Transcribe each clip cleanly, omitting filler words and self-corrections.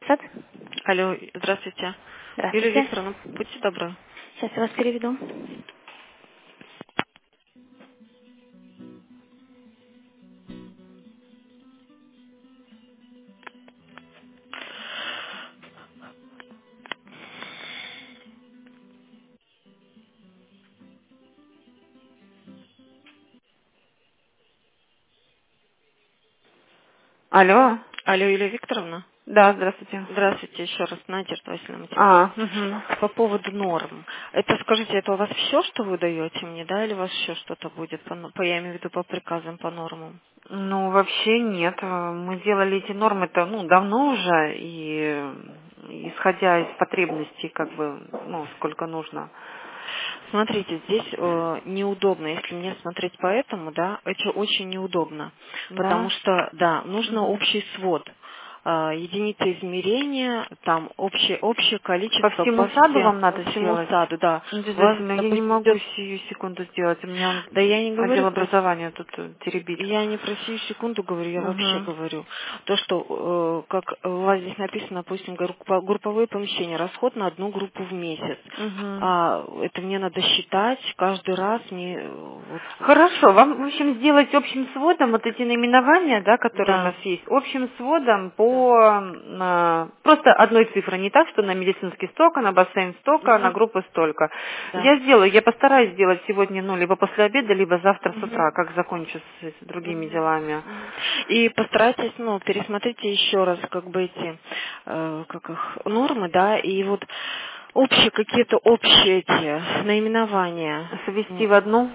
сад. Алло, здравствуйте. Юлия Здравствуйте. Викторовна, будьте добры. Сейчас я вас переведу. Алло. Алло, Юлия Викторовна. Да, здравствуйте. Здравствуйте еще раз, Надежда Васильевна Математика. Угу. По поводу норм. Это, скажите, это у вас все, что вы даете мне, да, или у вас еще что-то будет, я имею в виду по приказам, по нормам? Ну, вообще нет. Мы делали эти нормы-то, давно уже, и исходя из потребностей, сколько нужно. Смотрите, здесь неудобно, если мне смотреть по этому, да, это очень неудобно, потому Да? что, да, нужно Мгм. общий свод, единица измерения, там общее По количество всему саду вам по надо всему сделать? саду, да. У вас, Обязательно. Я не допустим, могу идет, сию секунду сделать. У меня да я не отдел говорю про образования тут теребит. я не про сию секунду говорю, я вообще Угу. говорю. То, что, как у вас здесь написано, допустим, групповые помещения, расход на одну группу в месяц. Угу. Это мне надо считать каждый раз. Хорошо, вам, в общем, сделать общим сводом вот эти наименования, да, которые у Да, нас есть, общим сводом да. просто одной цифрой, не так, что на медицинский столько, на бассейн столько, на Мгм. группу столько. Да. Я постараюсь сделать сегодня, либо после обеда, либо завтра с Мгм. утра, как закончу с другими Мгм. делами. Мгм. И постарайтесь, пересмотрите еще раз, эти, как их, нормы, да, и вот какие-то общие эти наименования. Совести в одну?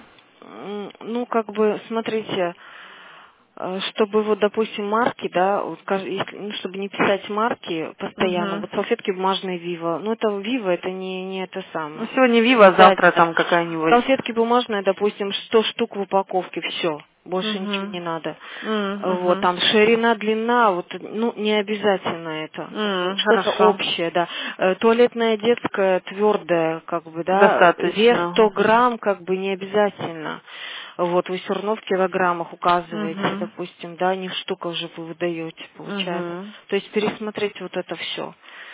Смотрите, чтобы вот, допустим, марки, да, чтобы не писать марки постоянно, Угу. вот салфетки бумажные Вива, это Вива, это не это Ну, самое, сегодня не Вива, а завтра обязательно. там какая-нибудь. Салфетки бумажные, допустим, 100 штук в упаковке, все, больше ничего Угу. не надо. Вот, Угу. там ширина, длина, не обязательно это. Что-то Хорошо. общее, да. Туалетная детская, твердая, да, вес Достаточно. 100 грамм, не обязательно. Вот, вы все равно в килограммах указываете, Угу. допустим, да, не в штуках же вы выдаете, получается. Угу. То есть пересмотреть вот это все.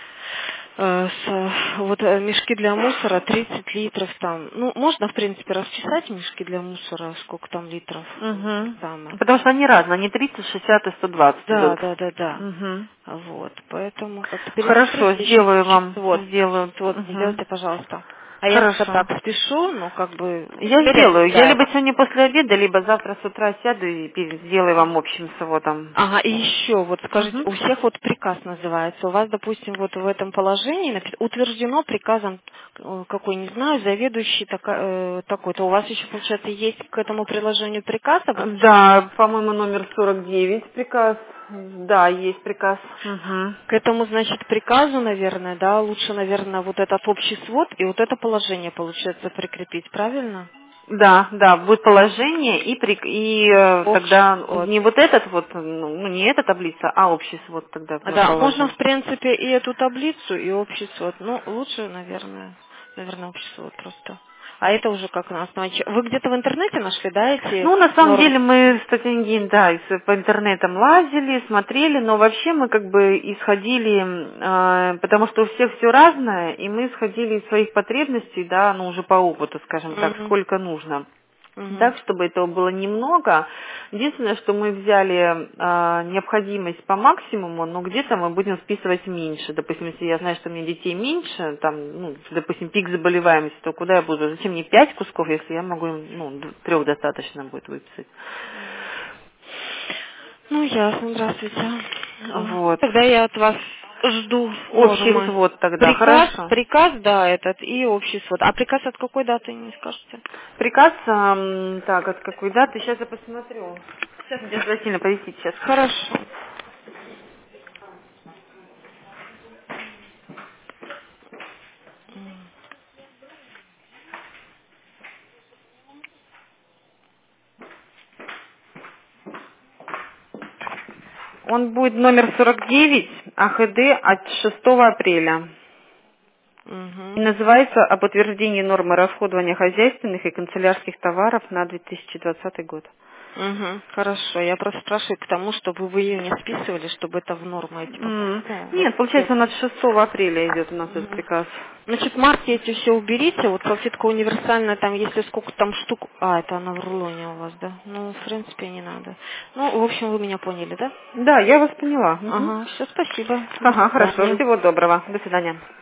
Мешки для мусора 30 литров там. Можно, в принципе, расписать мешки для мусора, сколько там литров. Угу. Самое. Потому что они разные, они 30, 60 и 120 Да, идут. да, да, да. Угу. Вот, поэтому как-то Хорошо, пересмотрите еще сделаю общий вам, свод. сделаю. Вот, Угу. сделайте, пожалуйста. А я пока Хорошо. так спешу, Я сделаю. Я перечисляю либо вам. сегодня после обеда, либо завтра с утра сяду и сделаю вам общим сводом. Ага, и еще, скажите, Угу. у всех приказ называется. У вас, допустим, в этом положении утверждено приказом, какой, не знаю, заведующий такой-то. У вас еще, получается, есть к этому приложению приказ об утверждении? Да, по-моему, номер 49 приказ. Да, есть приказ. Угу. К этому, значит, приказу, наверное, да, лучше, наверное, вот этот общий свод и вот это положение, получается, прикрепить, правильно? Да, да, будет положение Общий тогда свод. не вот этот не эта таблица, а общий свод тогда мы Да, можно, положим. в принципе, и эту таблицу, и общий свод. Лучше, наверное, общий свод просто. А это уже как на основании... Вы где-то в интернете нашли, да, эти Ну, на самом нормы? деле мы с Татьяной, да, по интернетам лазили, смотрели, но вообще мы исходили, потому что у всех все разное, и мы исходили из своих потребностей, да, уже по опыту, скажем так, Угу. сколько нужно. Угу. Так, чтобы этого было немного. Единственное, что мы взяли необходимость по максимуму, но где-то мы будем вписывать меньше. Допустим, если я знаю, что у меня детей меньше, допустим, пик заболеваемости, то куда я буду? Зачем мне 5 кусков, если я могу, 3 достаточно будет выписать? Ясно, здравствуйте. Вот. Тогда я от вас жду Общий нормы. взвод тогда, хорошо. Приказ, да, этот, и общий свод. А приказ от какой даты, не скажете? Приказ, так, от какой даты? Сейчас я посмотрю. Сейчас, Надежда Васильевна, подождите, сейчас. Хорошо. Он будет номер 49, АХД от 6 апреля. И Угу. называется «Об утверждении нормы расходования хозяйственных и канцелярских товаров на 2020 год». Хорошо, я просто спрашиваю к тому, чтобы вы в июне списывали, чтобы это в норму эти Нет, получается, у нас 6 апреля идет у нас этот приказ. Значит, марки эти все уберите, вот салфетка универсальная, там, если сколько там штук... это она в рулоне у вас, да? Ну, в принципе, не надо. Ну, в общем, вы меня поняли, да? Да, я вас поняла. Ага, все, спасибо. Ага, До хорошо, свидания. всего доброго. До свидания.